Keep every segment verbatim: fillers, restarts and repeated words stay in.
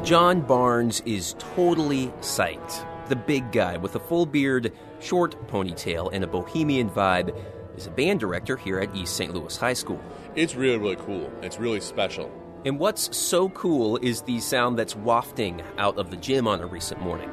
John Barnes is totally psyched. The big guy with a full beard, short ponytail, and a bohemian vibe is a band director here at East Saint Louis High School. It's really, really cool. It's really special. And what's so cool is the sound that's wafting out of the gym on a recent morning.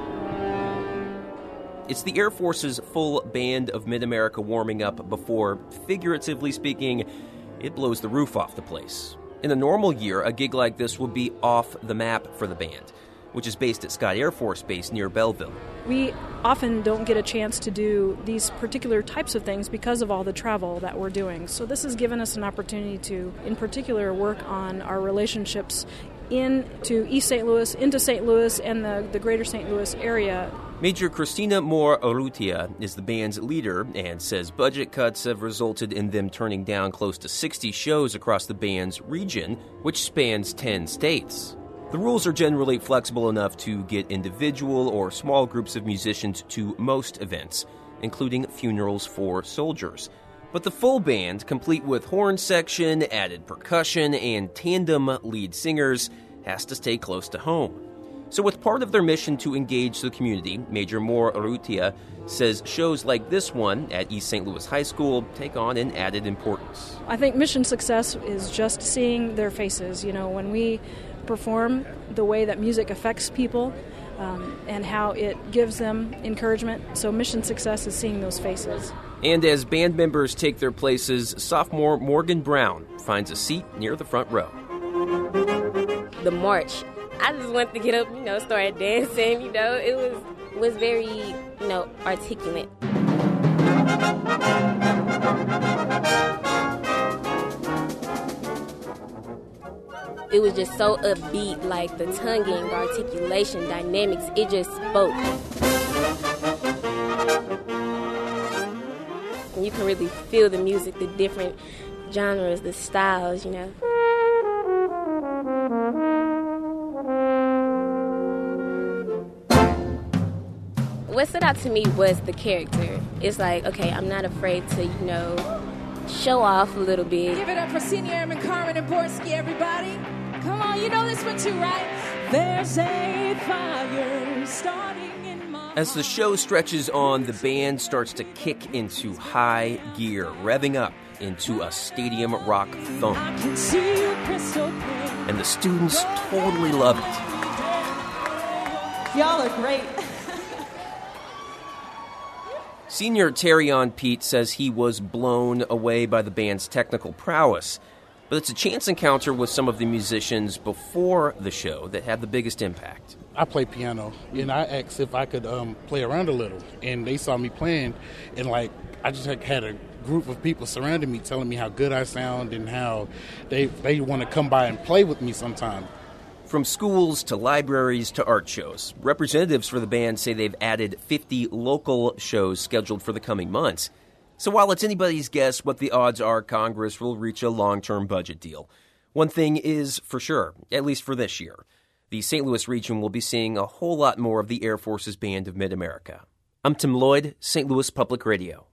It's the Air Force's full band of Mid-America warming up before, figuratively speaking, it blows the roof off the place. In a normal year, a gig like this would be off the map for the band, which is based at Scott Air Force Base near Belleville. We often don't get a chance to do these particular types of things because of all the travel that we're doing. So this has given us an opportunity to, in particular, work on our relationships into East Saint Louis, into Saint Louis, and the, the greater Saint Louis area. Major Christina Moore Urrutia is the band's leader and says budget cuts have resulted in them turning down close to sixty shows across the band's region, which spans ten states. The rules are generally flexible enough to get individual or small groups of musicians to most events, including funerals for soldiers. But the full band, complete with horn section, added percussion, and tandem lead singers, has to stay close to home. So with part of their mission to engage the community, Major Moore Urrutia says shows like this one at East Saint Louis High School take on an added importance. I think mission success is just seeing their faces. You know, when we perform, the way that music affects people um, and how it gives them encouragement. So mission success is seeing those faces. And as band members take their places, sophomore Morgan Brown finds a seat near the front row. The march, I just wanted to get up, you know, start dancing, you know. It was was very, you know, articulate. It was just so upbeat, like the tonguing, the articulation, dynamics, it just spoke. And you can really feel the music, the different genres, the styles, you know. What stood out to me was the character. It's like, okay, I'm not afraid to, you know, show off a little bit. Give it up for Senior Airman Carmen and Borski, everybody. Come on, you know this one too, right? There's a fire starting in my... As the show stretches on, the band starts to kick into high gear, revving up into a stadium rock thump. I can see you crystal clear. And the students totally love it. Y'all are great. Senior Terrion Pete says he was blown away by the band's technical prowess, but it's a chance encounter with some of the musicians before the show that had the biggest impact. I play piano, and I asked if I could um, play around a little, and they saw me playing, and like I just like, had a group of people surrounding me telling me how good I sound and how they they want to come by and play with me sometime. From schools to libraries to art shows, representatives for the band say they've added fifty local shows scheduled for the coming months. So while it's anybody's guess what the odds are Congress will reach a long-term budget deal, one thing is for sure, at least for this year, the Saint Louis region will be seeing a whole lot more of the Air Force's Band of Mid-America. I'm Tim Lloyd, Saint Louis Public Radio.